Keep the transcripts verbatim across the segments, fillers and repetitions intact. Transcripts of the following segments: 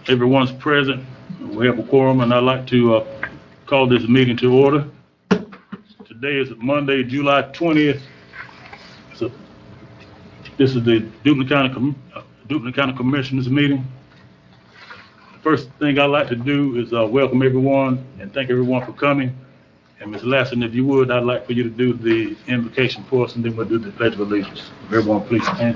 everyone's present. We have a quorum, and I'd like to uh, call this meeting to order. Today is Monday, July twentieth. So this is the Duplin County, Com uh, Duplin County Commissioners meeting. The first thing I'd like to do is uh, welcome everyone and thank everyone for coming. And Miz Lassen, if you would, I'd like for you to do the invocation for us, and then we'll do the Pledge of Allegiance. Everyone, please stand.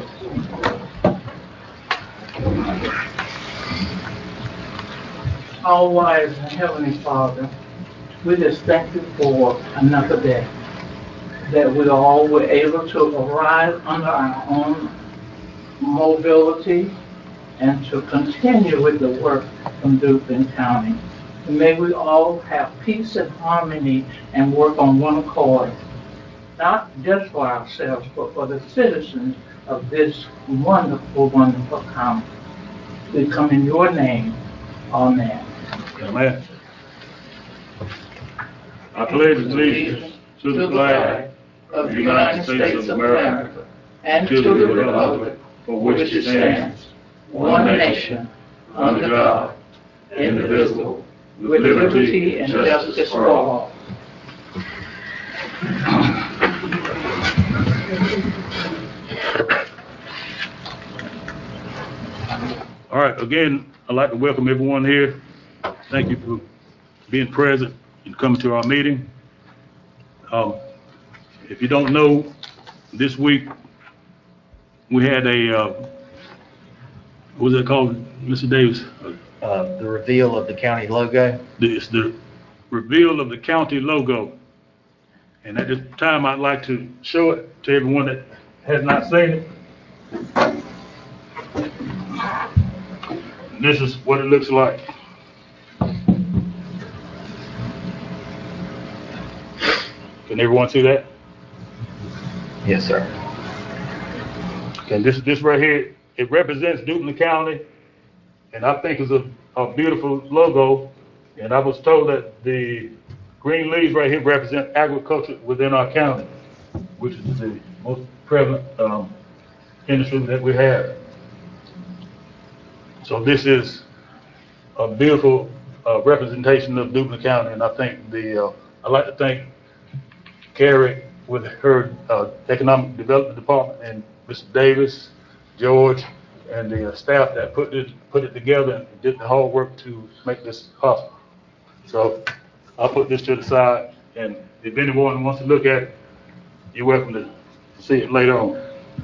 All wise and Heavenly Father, we just thank you for another day, that we all were able to arrive under our own mobility and to continue with the work from Duplin County. And may we all have peace and harmony and work on one accord, not just for ourselves, but for the citizens of this wonderful, wonderful county. We come in your name. Amen. Amen. I pledge allegiance to the flag of the United States of America and to the republic for which it stands, one nation, under God, indivisible, with liberty and justice for all. All right, again, I'd like to welcome everyone here. Thank you for being present and coming to our meeting. Um, if you don't know, this week we had a, uh, what was it called, Mister Davis? Uh, the reveal of the county logo. It's the reveal of the county logo. And at this time, I'd like to show it to everyone that has not seen it. This is what it looks like. Can everyone see that? Yes, sir. And this this right here, it represents Duplin County, and I think it's a, a beautiful logo. And I was told that the green leaves right here represent agriculture within our county, which is the most prevalent um, industry that we have. So this is a beautiful uh, representation of Duplin County, and I think the uh, I'd like to thank Carrie with her uh, Economic Development Department and Mister Davis, George, and the uh, staff that put it put it together and did the hard work to make this possible. So I'll put this to the side, and if anyone wants to look at it, you're welcome to see it later on.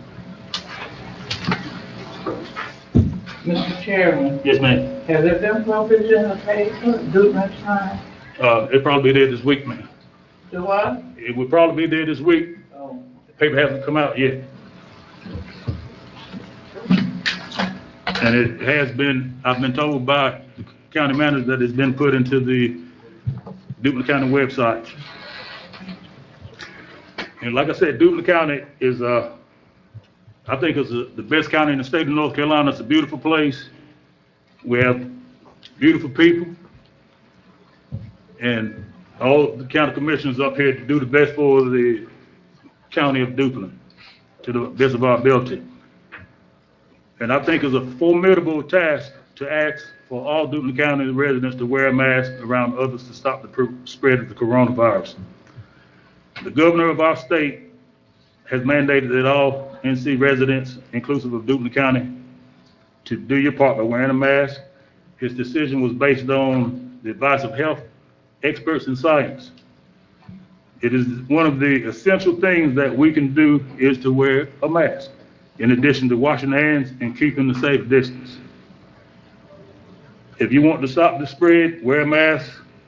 Mister Chairman, Yes, ma'am. has it been published in the paper, Duplin Times? Uh, it'll probably be there this week, ma'am. Do what? It will probably be there this week. Oh. The paper hasn't come out yet. And it has been, I've been told by the county manager that it's been put into the Duplin County website. And like I said, Duplin County is, uh, I think it's a, the best county in the state of North Carolina. It's a beautiful place. We have beautiful people. And all the county commissioners up here to do the best for the county of Duplin to the best of our ability. And I think it's a formidable task to ask for all Duplin County residents to wear a mask around others to stop the spread of the coronavirus. The governor of our state has mandated that all N C residents, inclusive of Duplin County, to do your part by wearing a mask. His decision was based on the advice of health experts in science. It is one of the essential things that we can do is to wear a mask, in addition to washing hands and keeping the safe distance. If you want to stop the spread, wear a mask,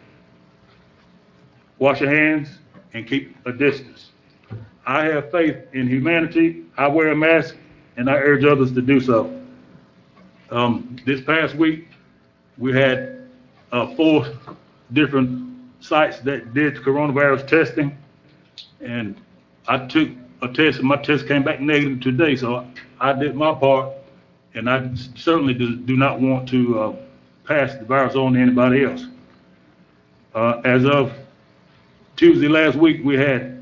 wash your hands, and keep a distance. I have faith in humanity. I wear a mask, and I urge others to do so. Um, this past week, we had uh, four different sites that did coronavirus testing, and I took a test, and my test came back negative today, so I did my part, and I certainly do, do not want to uh, pass the virus on to anybody else. Uh, as of Tuesday last week, we had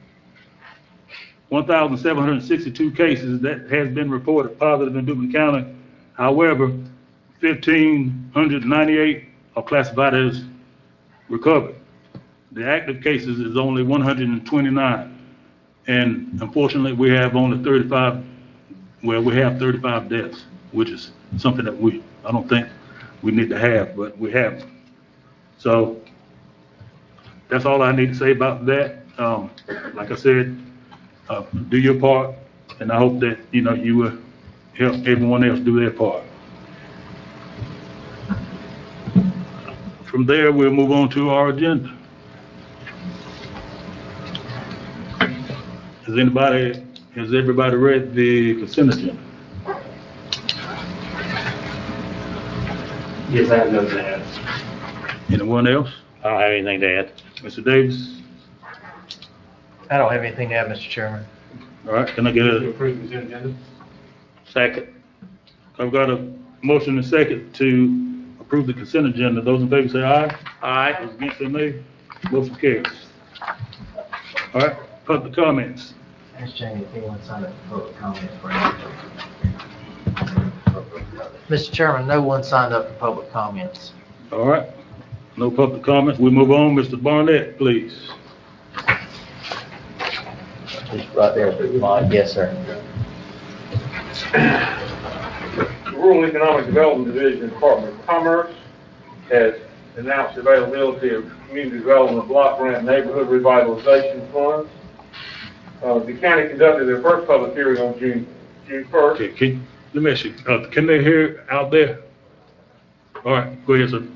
one thousand seven hundred sixty-two cases that has been reported positive in Duplin County. However, fifteen ninety-eight are classified as recovered. The active cases is only one hundred twenty-nine. And unfortunately, we have only thirty-five, well, we have thirty-five deaths, which is something that we, I don't think we need to have, but we have them. So that's all I need to say about that. Um, like I said, uh, do your part, and I hope that, you know, you will help everyone else do their part. From there, we'll move on to our agenda. Has anybody, has everybody read the consent agenda? Yes, I have nothing to add. Anyone else? I don't have anything to add. Mister Davis? I don't have anything to add, Mister Chairman. All right, can I get To a approve consent agenda? second? I've got a motion and second to approve the consent agenda. Those in favor say aye. Aye. Those against say nay. Motion carries. All right, public comments. Mister Chairman, if anyone signed up for public comment for Mister Chairman, no one signed up for public comments. All right, no public comments. We move on. Mister Barnett, please. He's right there. Mike. Yes, sir. The Rural Economic Development Division, Department of Commerce, has announced availability of Community Development Block Grant Neighborhood Revitalization Funds. Uh, the county conducted their first public hearing on June, June first. Okay, can, let me ask you, uh, can they hear out there? All right, go ahead, sir.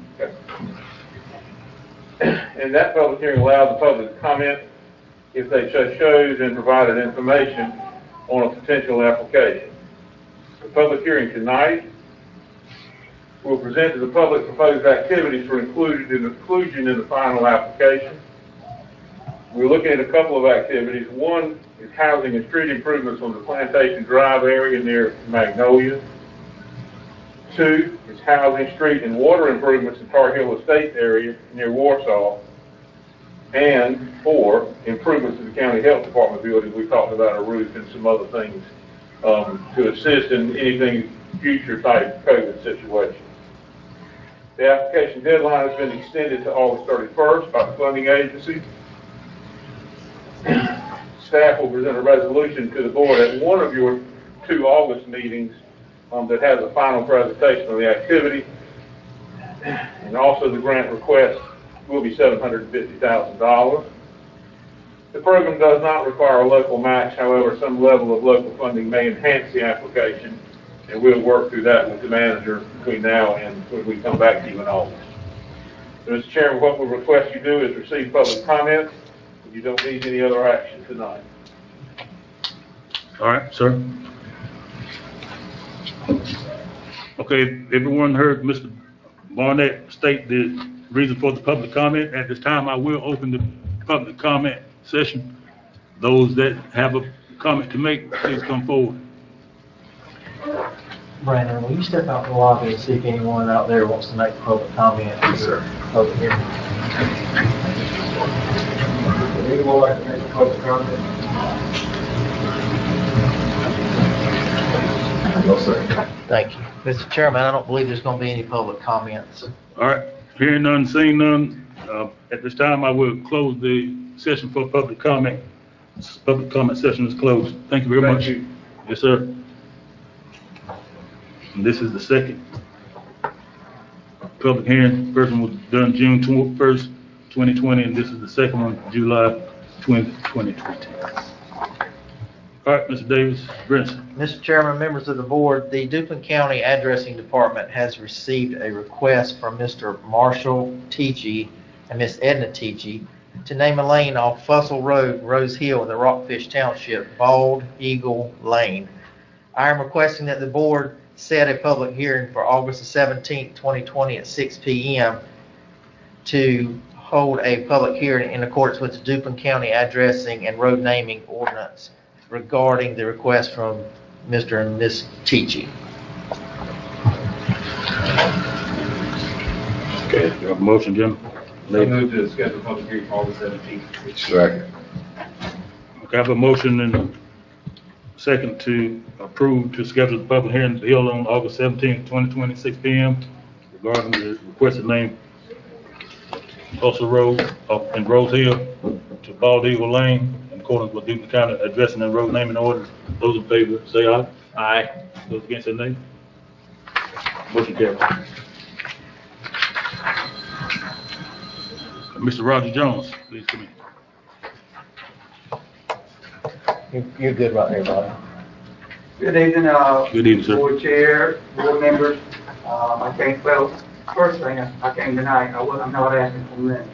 And that public hearing allowed the public to comment if they so chose and provided information on a potential application. The public hearing tonight will present to the public proposed activities for included in inclusion in the final application. We're looking at a couple of activities. One is housing and street improvements on the Plantation Drive area near Magnolia. Two is housing, street, and water improvements in Tar Heel Estate area near Warsaw. And four, improvements to the county health department building. We talked about a roof and some other things um, to assist in anything future type COVID situation. The application deadline has been extended to August thirty-first by the funding agency. Staff will present a resolution to the board at one of your two August meetings um, that has a final presentation of the activity. And also the grant request will be seven hundred fifty thousand dollars. The program does not require a local match. However, some level of local funding may enhance the application, and we'll work through that with the manager between now and when we come back to you in August. So, Mister Chairman, what we request you do is receive public comments. You don't need any other action tonight. All right, sir. Okay, everyone heard Mister Barnett state the reason for the public comment. At this time, I will open the public comment session. Those that have a comment to make, please come forward. Brandon, will you step out in the lobby and see if anyone out there wants to make a public comment? Yes, sir. Public hearing. Would anyone like to make a public comment? No, sir. Thank you. Mister Chairman, I don't believe there's going to be any public comments. All right, hearing none, seeing none, uh, at this time, I will close the session for public comment. Public comment session is closed. Thank you very Thank much. you. Yes, sir. And this is the second public hearing. First one was done June twenty-first, twenty twenty, and this is the second one, July twentieth, twenty twenty. All right, Mister Davis, Brinson. Mister Chairman, members of the board, the Duplin County Addressing Department has received a request from Mister Marshall Teachy and Miss Edna Teachy to name a lane off Fussell Road, Rose Hill in the Rockfish Township, Bald Eagle Lane. I am requesting that the board set a public hearing for August the seventeenth, twenty twenty at six p m to hold a public hearing in accordance with the Duplin County Addressing and Road Naming Ordinance regarding the request from Mister and Miss Teachy. Okay, you have a motion, Jim? I move to schedule a public hearing for August seventeenth. Second. Okay, I have a motion and second to approve to schedule the public hearing to be held on August seventeenth, twenty twenty, six P M regarding the requested name Russell Road up in Rose Hill to Bald Eagle Lane in accordance with Duke County addressing and road naming orders. Those in favor say aye. Aye. Those against say nay. Motion carries. Mister Roger Jones, please come in. You're, you're good right there, Bobby. Good evening, uh. Good evening, sir. Board chair, board members. Um, I can't, well, first thing, I I came tonight, I was, I'm not asking for money.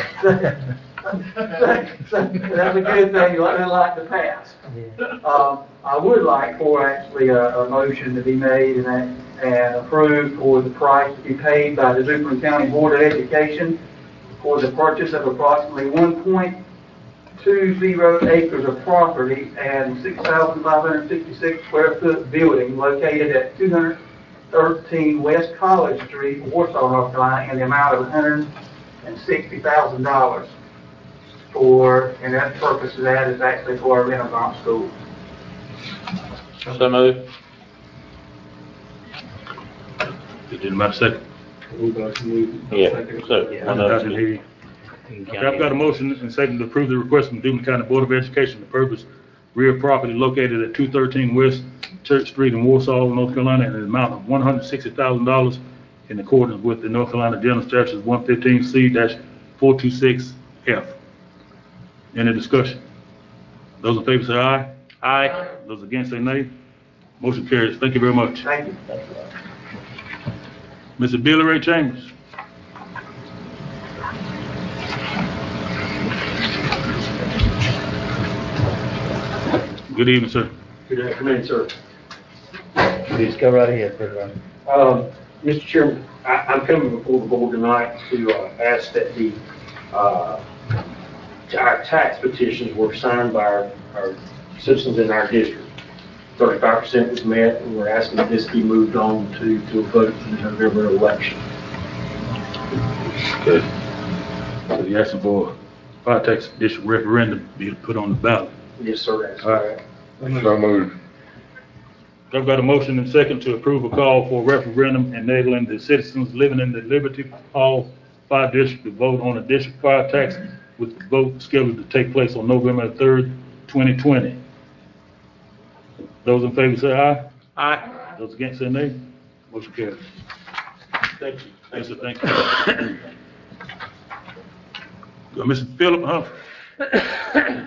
That's a good thing, I like to pass. Um, I would like for actually a, a motion to be made and, that- and approved for the price to be paid by the Duplin County Board of Education for the purchase of approximately one point two zero acres of property and six thousand five hundred sixty-six square foot building located at two hundred thirteen West College Street, Warsaw, North Carolina, in the amount of one hundred sixty thousand dollars for, and that purpose of that is actually for a Renaissance school. So moved. Did anybody second? Yeah, so, I one of didn't those. hear you. Okay, I've got a motion and second to approve the request from Duplin County Board of Education to purchase real property located at two thirteen West Church Street in Warsaw, North Carolina, in an amount of one hundred sixty thousand dollars in accordance with the North Carolina General Statutes one fifteen C four twenty-six F. Any discussion? Those in favor say aye. Aye. Those against say nay. Motion carries. Thank you very much. Thank you. Mister Billy Ray Chambers. Good evening, sir. Good afternoon, sir. Please go right ahead, President. Um, Mister Chairman, I, I'm coming before the board tonight to, uh, ask that the, uh, our tax petitions were signed by our, our citizens in our district. Thirty-five percent was met, and we're asking that this be moved on to, to a vote in the November election. Okay. So you're asking for fire tax district referendum to be put on the ballot. Yes, sir, that's All right. correct. So moved. I've got a motion and second to approve a call for referendum enabling the citizens living in the Liberty Hall Fire District to vote on a district fire tax, with the vote scheduled to take place on November third, twenty twenty. Those in favor say aye. Aye. Those against say nay. Motion carries. Thank you. Yes, sir, thank you. Go, Mister Philip Humphrey.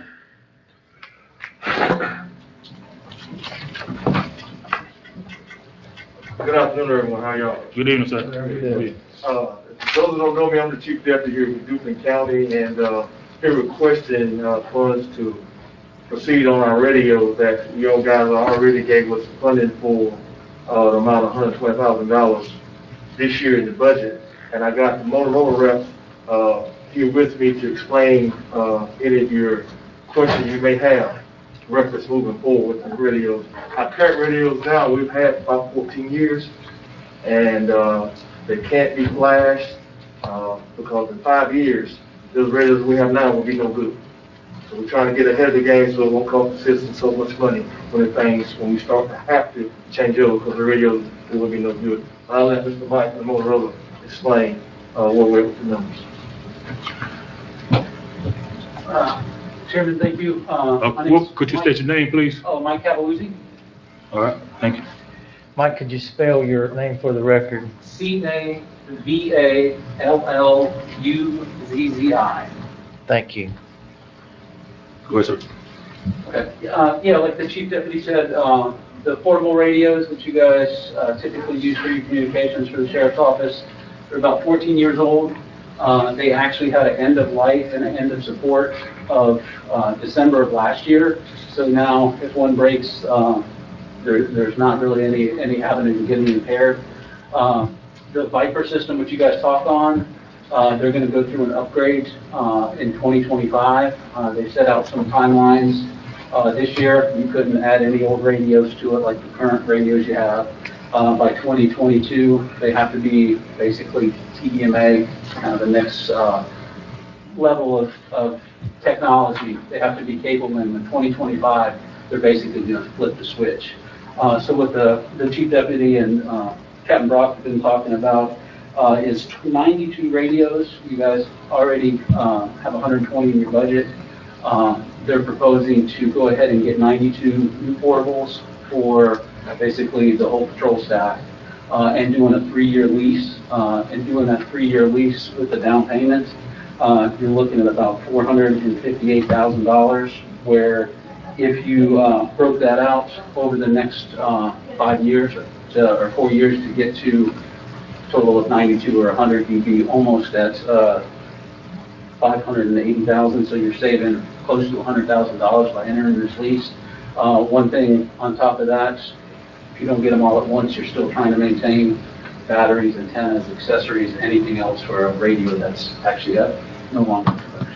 Good afternoon, everyone. How y'all? Good evening, sir. Good. Uh, those who don't know me, I'm the chief deputy here with Duplin County, and, uh, here requesting, uh, funds to proceed on our radios that you all guys already gave us funding for, uh, the amount of one hundred twenty thousand dollars this year in the budget. And I got the Motorola rep, uh, here with me to explain, uh, any of your questions you may have reference moving forward with the radios. Our current radios now, we've had about fourteen years, and, uh, they can't be flashed, uh, because in five years, those radios we have now will be no good. So we're trying to get ahead of the game so it won't cost the citizens so much money when the things, when we start to have to change over, because the radios will be no good. I'll let Mister Mike and Motorola explain, uh, where we're at with the numbers. Uh, Chairman, thank you. Uh, Uh, my name's whoop, could you Mike- state your name, please? Oh, Mike Cavaluzzi, All right, thank you. Mike, could you spell your name for the record? C A V A L L U Z Z I. Thank you. Go ahead, sir. Okay. Uh, yeah, like the chief deputy said, uh, the portable radios that you guys uh, typically use for your communications for the sheriff's office, they're about fourteen years old. Uh, they actually had an end of life and an end of support of uh, December of last year. So now, if one breaks, uh, there, there's not really any any avenue to getting repaired. Uh, the Viper system, which you guys talked on, uh, they're going to go through an upgrade uh, in twenty twenty-five. Uh, they set out some timelines uh, this year. You couldn't add any old radios to it like the current radios you have. Uh, by twenty twenty-two, they have to be basically T D M A, kind of the next uh, level of, of technology. They have to be capable in the twenty twenty-five. they're basically going to flip the switch. Uh, so what the, the chief deputy and uh, Captain Brock have been talking about uh, is ninety-two radios. You guys already uh, have one hundred twenty in your budget. Uh, they're proposing to go ahead and get ninety-two new portables for basically the whole patrol staff, uh, and doing a three-year lease, uh, and doing that three-year lease with the down payment, uh, you're looking at about four hundred fifty-eight thousand dollars, where if you uh, broke that out over the next uh, five years or, to, or four years to get to a total of ninety-two or one hundred, you'd be almost at uh, five hundred eighty thousand, so you're saving close to one hundred thousand dollars by entering this lease. Uh, one thing on top of that, if you don't get them all at once, you're still trying to maintain batteries, antennas, accessories, anything else for a radio that's actually up, no longer in production.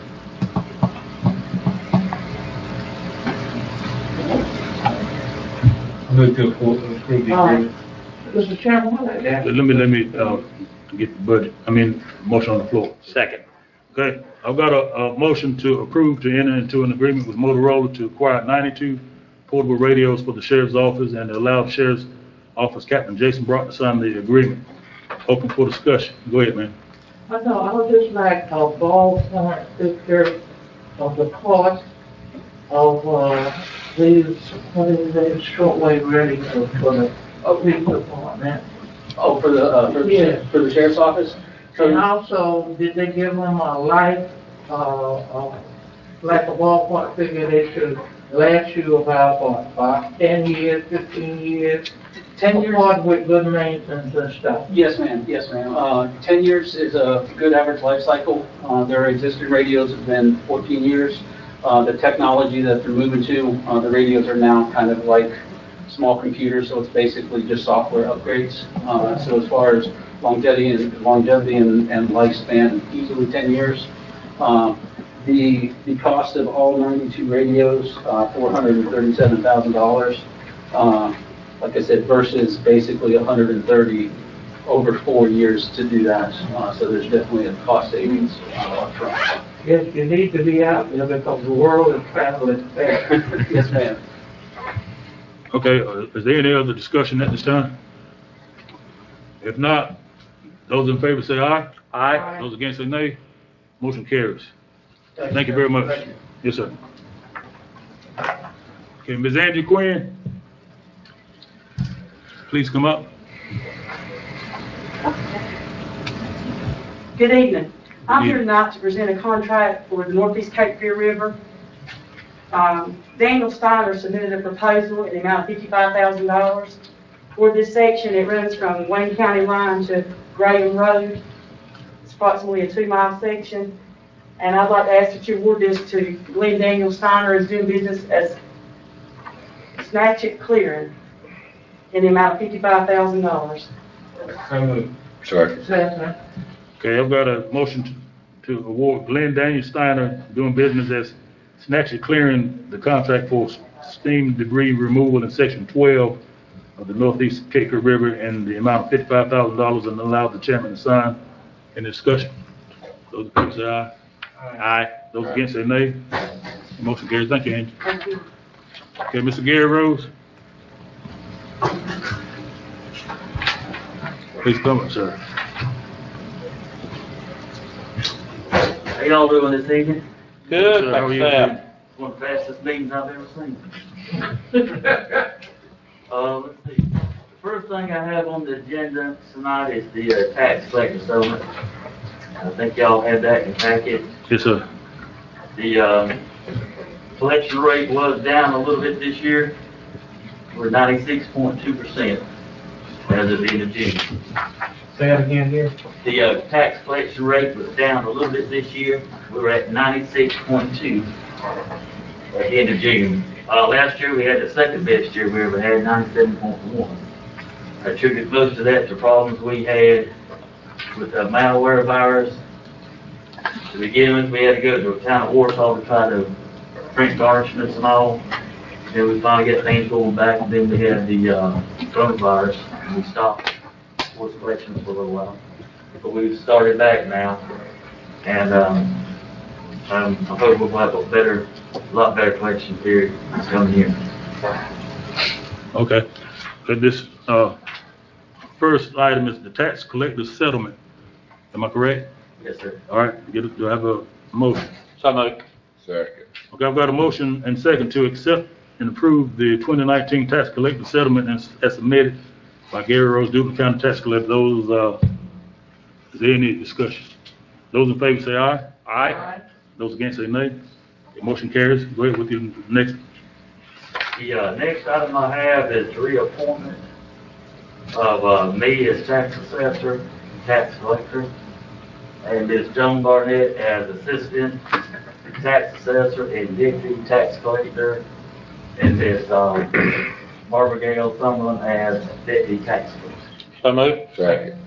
Move to approve approve the All right. agreement. Mister Chairman, what I got? Let me, let me, uh, get the budget, I mean, motion on the floor. Second. Okay, I've got a, a motion to approve to enter into an agreement with Motorola to acquire ninety-two portable radios for the sheriff's office and to allow sheriff's office Captain Jason Brock to sign the agreement. Open for discussion. Go ahead, man. I know, I would just like a ballpoint picture of the cost of, uh, these, what is it, shortwave radio for the police department. Oh, for the, uh, for the, Yeah. for the sheriff's office? And So, also, did they give them a life, uh, uh, like a ballpark figure, they should last you about, what, about ten years, fifteen years? ten years? Apart with good maintenance and stuff. Yes, ma'am, yes, ma'am. Uh, ten years is a good average life cycle. Uh, their existing radios have been fourteen years. Uh, the technology that they're moving to, uh, the radios are now kind of like small computers, so it's basically just software upgrades. Uh, so as far as longevity and longevity and, and lifespan, easily ten years. Um, the, the cost of all ninety-two radios, uh, four hundred thirty-seven thousand dollars. Uh, like I said, versus basically one hundred thirty over four years to do that. Uh, so there's definitely a cost savings uh, upfront. Yes, you need to be out there because the world is traveling fast. Yes, ma'am. Okay, uh, is there any other discussion at this time? If not, those in favor say aye. Aye. Those against say nay. Motion carries. Thank you very much. Thank you. Yes, sir. Okay, Miz Angie Quinn, please come up. Good evening. I'm Good here evening. tonight to present a contract for the Northeast Cape Fear River. Um, Daniel Steiner submitted a proposal in the amount of fifty-five thousand dollars. For this section, it runs from Wayne County line to Graham Road. It's approximately a two-mile section. And I'd like to ask that you award this to Glenn Daniel Steiner, who's doing business as Snatch It Clearing, in the amount of fifty-five thousand dollars. So moved. Second. Okay, I've got a motion to, to award Glenn Daniel Steiner doing business as Snatch It Clearing the contract for steam debris removal in section twelve of the Northeast Cape Fear River in the amount of fifty-five thousand dollars and allow the chairman to sign. Any discussion? Those in favor say aye. Aye. Those against say nay. Motion carries. Thank you, Angie. Thank you. Okay, Mister Gary Rose. Please come up, sir. How y'all doing this evening? Good, sir. How are you? One of the fastest meetings I've ever seen. Uh, let's see. The first thing I have on the agenda tonight is the uh, tax collector settlement. I think y'all had that in your packet. Yes, sir. The, um, collection rate was down a little bit this year. We're ninety-six point two percent as of the end of June. Say it again here. The uh, tax collection rate was down a little bit this year. We were at ninety-six point two at the end of June. Uh, last year, we had the second best year we ever had, ninety-seven point one. I attribute most of that to problems we had with the malware virus. To begin with, we had to go to the town of Warsaw to try to print garnishments and all. Then we finally got things going back, and then we had the uh, coronavirus, and we stopped force collections for a little while. But we've started back now, and um, I'm, I'm hoping we'll have a better, a lot better collection period this coming year. Okay. So this, uh, first item is the tax collector settlement. Am I correct? Yes, sir. All right, get it, do I have a motion? So moved. Second. Okay, I've got a motion and second to accept and approve the twenty nineteen tax collector settlement as, as submitted by Gary Rose, Duplin County Tax Collector. Those, uh, is there any discussion? Those in favor say aye. Aye. Those against say nay. The motion carries. Go ahead with your next. The, uh, next item I have is reappointment of, uh, me as tax assessor and tax collector, and Miz Joan Barnett as assistant tax assessor and deputy tax collector, and Miz uh, Barbara Gale Summerlin as deputy tax collector. So moved. Second.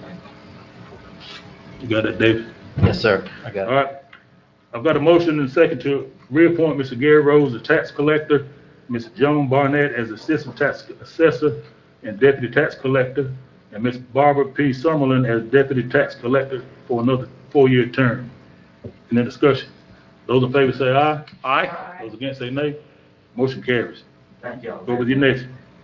You got that, David? Yes, sir. I got All it. right. I've got a motion and second to reappoint Mister Gary Rose as tax collector, Miz Joan Barnett as assistant tax assessor and deputy tax collector, and Miz Barbara P. Summerlin as deputy tax collector for another four-year term. Any discussion? Those in favor say aye. Aye. Those against say nay. Motion carries. Thank y'all. Go with your next.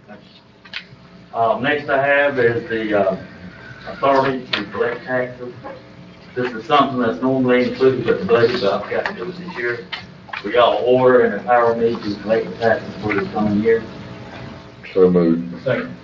Uh, next I have is the, uh, authority to collect taxes. This is something that's normally included with the budget, but I've got to do it this year. We all order and empower me to collect the taxes for this coming year. So moved. Second.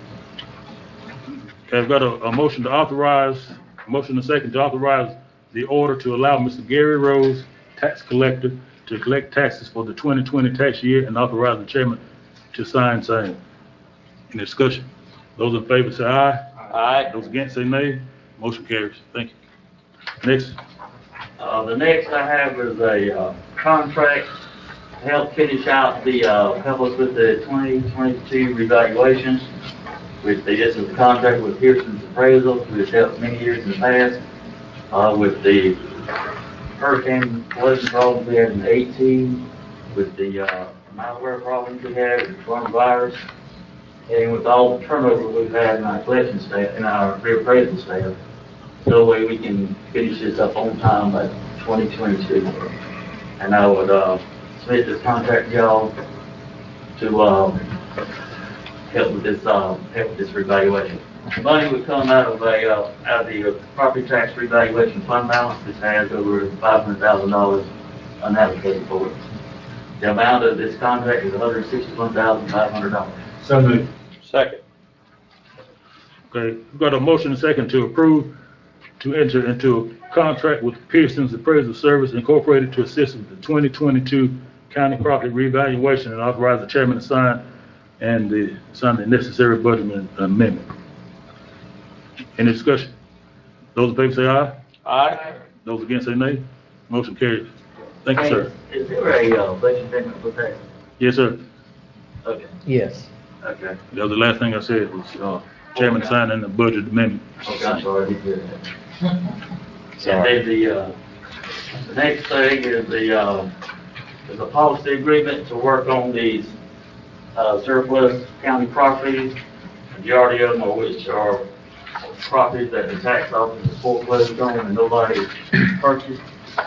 Okay, I've got a, a motion to authorize, a motion and second to authorize the order to allow Mister Gary Rose, tax collector, to collect taxes for the twenty twenty tax year and authorize the chairman to sign same. Any discussion? Those in favor say aye. Aye. Those against say nay. Motion carries. Thank you. Next. Uh, the next I have is a, uh, contract to help finish out the, uh, help us with the twenty twenty-two revaluation. With the, this is a contract with Pearson's Appraisal, which has helped many years in the past, uh, with the hurricane flooding problems we had in eighteen, with the, uh, malware problems we had, with coronavirus, and with all the turnover we've had in our collection staff, in our reappraisal staff. So way we can finish this up on time by twenty twenty-two. And I would, uh, submit this contract to y'all to, uh, help with this, uh, help with this revaluation. The money would come out of a, uh, out of the uh, property tax revaluation fund balance, which has over five hundred thousand dollars unallocated for it. The amount of this contract is one hundred sixty-one thousand five hundred dollars. So moved. Second. Okay, we've got a motion and second to approve to enter into a contract with Pearson's Appraisal Service Incorporated to assist with the twenty twenty-two county property revaluation and authorize the chairman to sign and the, sign the necessary budget amendment. Any discussion? Those in favor say aye. Aye. Those against say nay. Motion carries. Thank you, sir. Is there a, uh, budget amendment with that? Yes, sir. Okay, Yes. okay. That was the last thing I said was, uh, chairman signing the budget amendment. Okay, I'm sorry, I didn't hear that. And Sorry. then the, uh, the next thing is the, uh, is a policy agreement to work on these, uh, surplus county properties. Majority of them are which are properties that the tax office is foreclosed on and nobody purchased.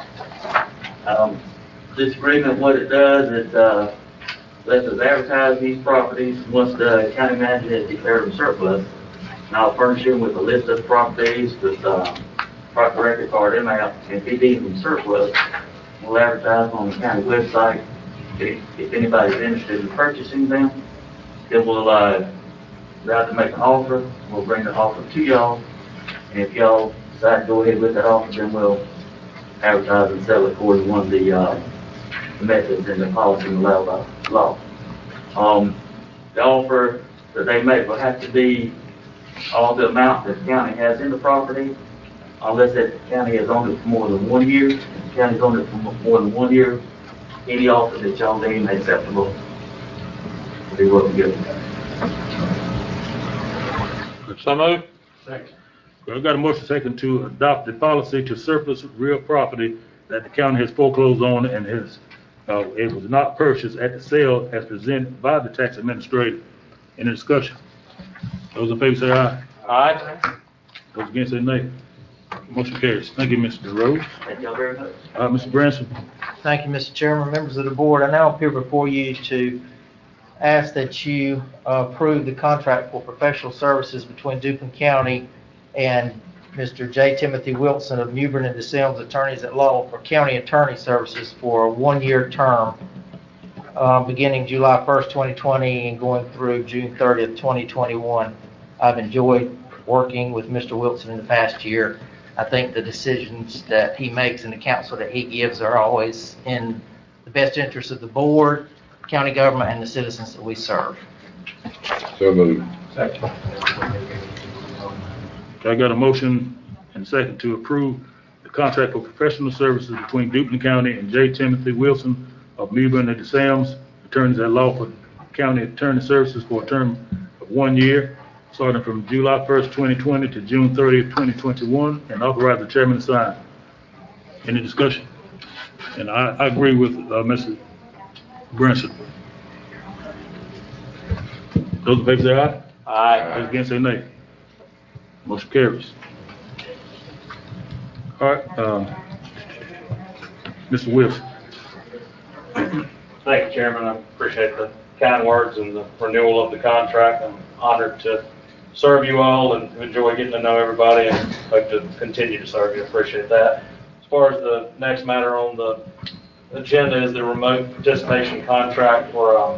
Um, this agreement, what it does, it, uh, lets us advertise these properties once the county manager has declared them surplus. And I'll furnish him with a list of properties with, uh, proper record card in out, and if he deems them surplus, we'll advertise on the county website. If, if anybody's interested in purchasing them, then we'll, uh, rather make an offer, we'll bring the offer to y'all, and if y'all decide to go ahead with that offer, then we'll advertise and sell it according to one of the, uh, methods in the policy allowed by law. Um, the offer that they make will have to be all the amount that the county has in the property, unless that county has owned it for more than one year. If the county's owned it for more than one year, any offer that y'all deem acceptable will be what we give. So moved. Well, I've got a motion second to adopt the policy to surplus real property that the county has foreclosed on and has, uh, it was not purchased at the sale as presented by the tax administrator. Any discussion? Those in favor say aye. Aye. Those against say nay. Motion carries. Thank you, Mister Rose. Thank y'all very much. Uh, Mister Branson. Thank you, Mister Chairman, members of the board. I now appear before you to ask that you uh, approve the contract for professional services between Duplin County and Mister J. Timothy Wilson of Mewburn and DeSelms Attorneys at Law for county attorney services for a one-year term, uh, beginning July first, twenty twenty, and going through June thirtieth, twenty twenty-one. I've enjoyed working with Mister Wilson in the past year. I think the decisions that he makes and the counsel that he gives are always in the best interest of the board, county government, and the citizens that we serve. So moved. I got a motion and second to approve the contract for professional services between Duplin County and J. Timothy Wilson of Mewburn and DeSelms Attorneys at Law for county attorney services for a term of one year, starting from July first, twenty twenty to June thirtieth, twenty twenty-one, and authorize the chairman to sign. Any discussion? And I, I agree with uh, Mister Brinson. Those in favor say aye. Aye. Those against say nay. Motion carries. All right, um, Mister Wilson. Thank you, Chairman. I appreciate the kind words and the renewal of the contract. I'm honored to serve you all and enjoy getting to know everybody and hope to continue to serve you. Appreciate that. As far as the next matter on the agenda is the remote participation contract for um,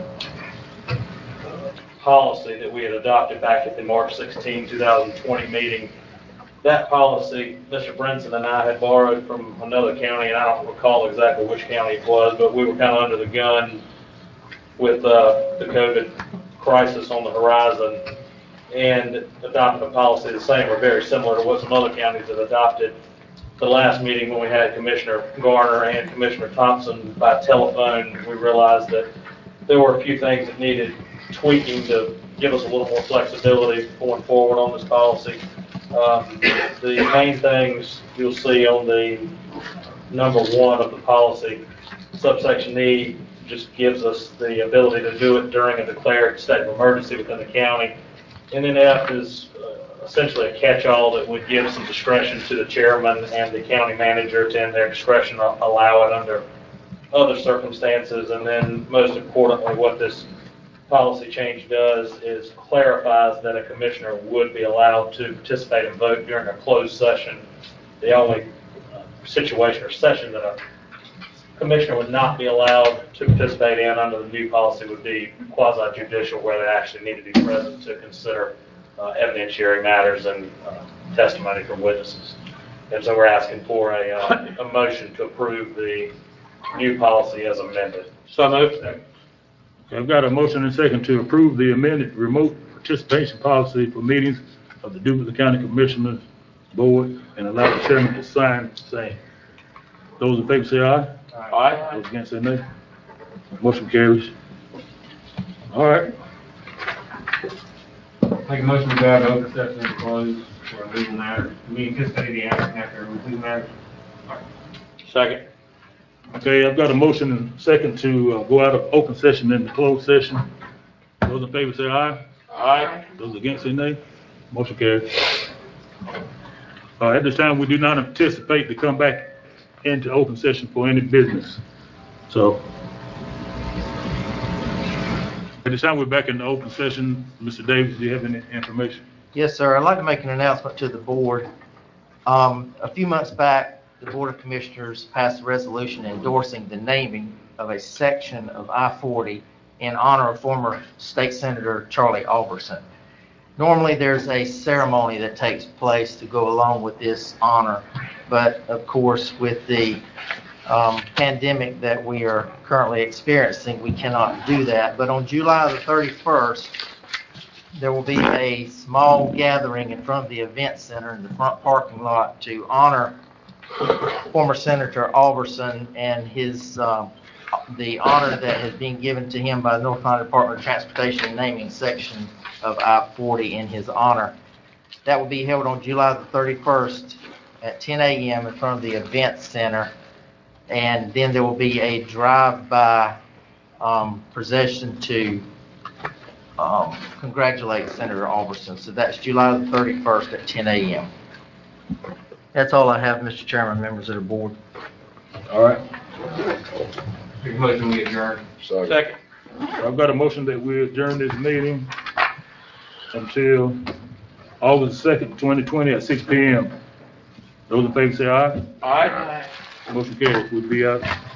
policy that we had adopted back at the March sixteenth, twenty twenty meeting. That policy, Mister Brinson and I had borrowed from another county, and I don't recall exactly which county it was, but we were kind of under the gun with uh, the COVID crisis on the horizon and adopted a policy the same or very similar to what some other counties had adopted. The last meeting when we had Commissioner Garner and Commissioner Thompson by telephone, we realized that there were a few things that needed tweaking to give us a little more flexibility going forward on this policy. Um, the main things you'll see on the number one of the policy, subsection E, just gives us the ability to do it during a declared state of emergency within the county. And then F is uh, essentially a catch-all that would give some discretion to the chairman and the county manager to, in their discretion, allow it under other circumstances. And then most importantly, what this policy change does is clarifies that a commissioner would be allowed to participate and vote during a closed session. The only uh, situation or session that a commissioner would not be allowed to participate in under the new policy would be quasi-judicial, where they actually need to be present to consider uh, evidentiary matters and uh, testimony from witnesses. And so we're asking for a, uh, a motion to approve the new policy as amended. So moved. I've got a motion and second to approve the amended remote participation policy for meetings of the Duplin County Commissioners Board and allow the chairman to sign same. Those in favor say aye. Aye. Those against say nay. Motion carries. All right. Make a motion to go out of open session and close for a legal matter. We anticipate the action after a legal matter. Second. Okay, I've got a motion and second to uh, go out of open session into closed session. Those in favor say aye. Aye. Those against say nay. Motion carries. Uh, at this time, we do not anticipate to come back into open session for any business. So, at this time, we're back in the open session. Mister Davis, do you have any information? Yes, sir. I'd like to make an announcement to the board. Um, a few months back, the Board of Commissioners passed a resolution endorsing the naming of a section of I forty in honor of former State Senator Charlie Alverson. Normally, there's a ceremony that takes place to go along with this honor, but of course, with the um, pandemic that we are currently experiencing, we cannot do that. But on July the thirty-first, there will be a small gathering in front of the event center in the front parking lot to honor former Senator Alverson and his uh, the honor that has been given to him by the North Carolina Department of Transportation naming section of I forty in his honor. That will be held on July the thirty-first at ten a.m. in front of the event center, and then there will be a drive-by um, procession to um, congratulate Senator Alverson. So that's July the thirty-first at ten a.m. That's all I have, Mister Chairman, members of the board. All right. Make a motion we adjourn. Second. Second. I've got a motion that we adjourn this meeting until August second, twenty twenty at six P M. Those in favor say aye. Aye. Motion carries. We'll be out.